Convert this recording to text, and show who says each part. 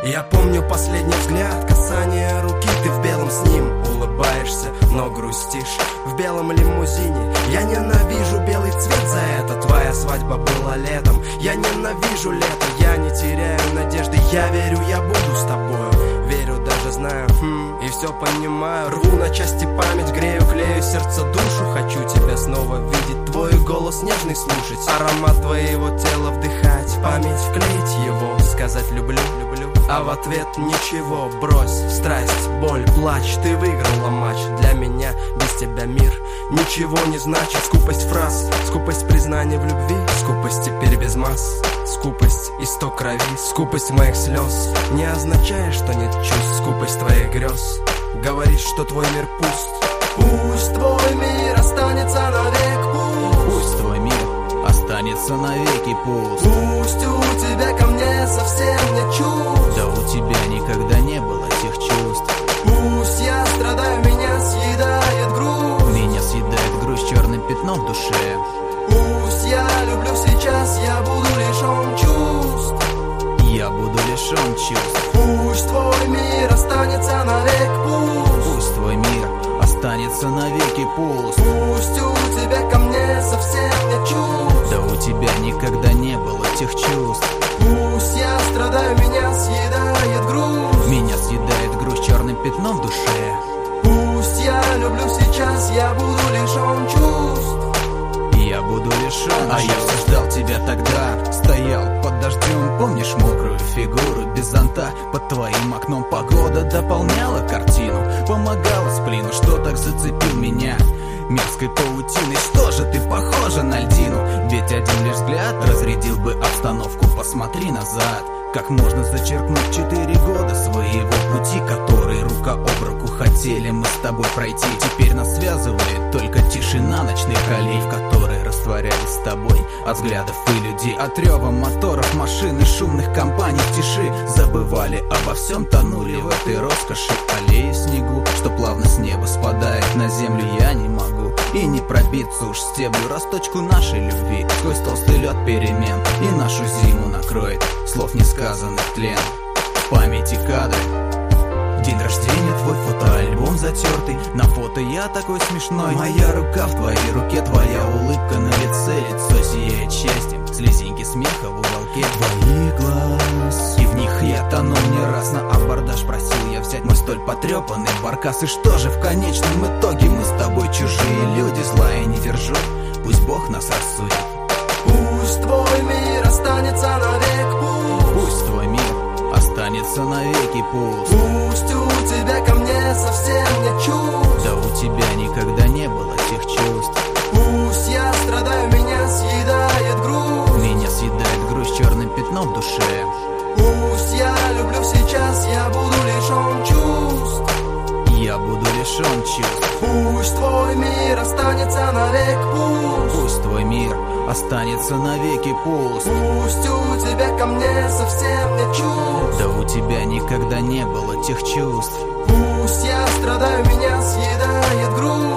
Speaker 1: Я помню последний взгляд, касание руки. Ты в белом с ним улыбаешься, но грустишь. В белом лимузине. Я ненавижу белый цвет за это. Твоя свадьба была летом. Я ненавижу лето, я не теряю надежды. Я верю, я буду с тобою. Верю, даже знаю, и все понимаю. Рву на части память, грею, клею сердце, душу. Хочу тебя снова видеть, твой голос нежный слушать, аромат твоего тела вдыхать, в память вклеить его, сказать люблю, люблю. А в ответ ничего, брось страсть, боль, плач. Ты выиграла матч, для меня без тебя мир ничего не значит. Скупость фраз, скупость признаний в любви, скупость теперь без масс. Скупость исток крови, скупость моих слез не означает, что нет чувств. Скупость твоих грез говорит, что твой мир пуст. Пусть твой мир останется навек пуст.
Speaker 2: Пусть твой мир останется навеки пуст.
Speaker 1: Пусть у тебя ко мне совсем нет чувств.
Speaker 2: Да у тебя никогда не было тех чувств.
Speaker 1: Пусть я страдаю, меня съедает грусть.
Speaker 2: Меня съедает грусть черным пятном в душе.
Speaker 1: Пусть я люблю сейчас, я буду лишен чувств.
Speaker 2: Я буду лишен чувств.
Speaker 1: Пусть твой мир останется навек пуст.
Speaker 2: Пусть твой мир останется навеки пуст.
Speaker 1: Пусть у тебя ко мне совсем нет чувств.
Speaker 2: Да у тебя никогда не было тех чувств.
Speaker 1: Пусть я страдаю, меня съедает грусть.
Speaker 2: Меня съедает грусть черным пятном в душе.
Speaker 1: Пусть я люблю сейчас, я буду лишен чувств.
Speaker 2: Я буду лишен. А я все ждал тебя тогда. Стоял под дождем, помнишь мокрую фигуру без зонта. Под твоим окном погода дополняла картину, помогала сплину, что так зацепил меня мерзкой паутиной. Что же ты похожа на льдину? Ведь один лишь взгляд разрядил бы обстановку. Посмотри назад, как можно зачеркнуть 4 года своего пути, который рука об руку хотели мы с тобой пройти. Теперь нас связывает только тишина ночных аллей, в которой растворялись с тобой от взглядов и людей. От рева моторов, машин и шумных компаний в тиши забывали обо всем, тонули в этой роскоши. Аллеи в снегу, что плавно с неба спадает на землю, я не могу и не пробиться уж стеблю росточку нашей любви. Сквозь толстый лед перемен и нашу зиму накроет слов несказанных тлен. В памяти кадры, день рождения твой, фотоальбом затертый. На фото я такой смешной, моя рука в твоей руке, твоя улыбка на лице, лицо сияет счастьем, слезинки смеха в уголке твоих глаз. И в них я тонул не раз, на абордаж просил я взять мой столь потрепанный баркас. И что же в конечном итоге? Мы с тобой чужие люди, зла я не держу, пусть Бог нас рассудит.
Speaker 1: Пусть твой мир останется навек пуст.
Speaker 2: Пусть твой мир останется навеки пуст.
Speaker 1: Пусть у тебя ко мне совсем нет чувств.
Speaker 2: Да у тебя никогда не было тех чувств.
Speaker 1: Пусть я страдаю, меня съедает грусть.
Speaker 2: Меня съедает грусть черным пятном в душе.
Speaker 1: Пусть я люблю сейчас, я буду лишен чувств.
Speaker 2: Я буду лишен чувств.
Speaker 1: Пусть твой мир останется навек пуст.
Speaker 2: Пусть твой мир останется навеки пуст.
Speaker 1: Пусть у тебя ко мне совсем нет чувств.
Speaker 2: Да у тебя никогда не было тех чувств.
Speaker 1: Пусть я страдаю, меня съедает грусть.